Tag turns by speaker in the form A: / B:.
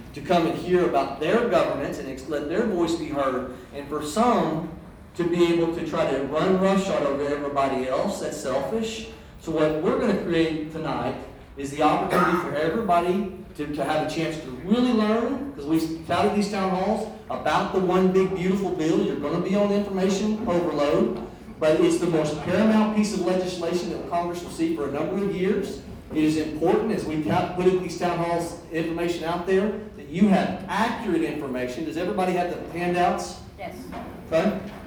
A: to come and hear about their governance and let their voice be heard, and for some to be able to try to run roughshod over everybody else. That's selfish. So what we're going to create tonight is the opportunity for everybody to have a chance to really learn, because we touted these town halls about the one big beautiful bill. You're going to be on information overload, but it's the most paramount piece of legislation that Congress will see for a number of years. It is important, as we put these town halls information out there, that you have accurate information. Does everybody have the handouts?
B: Yes.
A: Okay.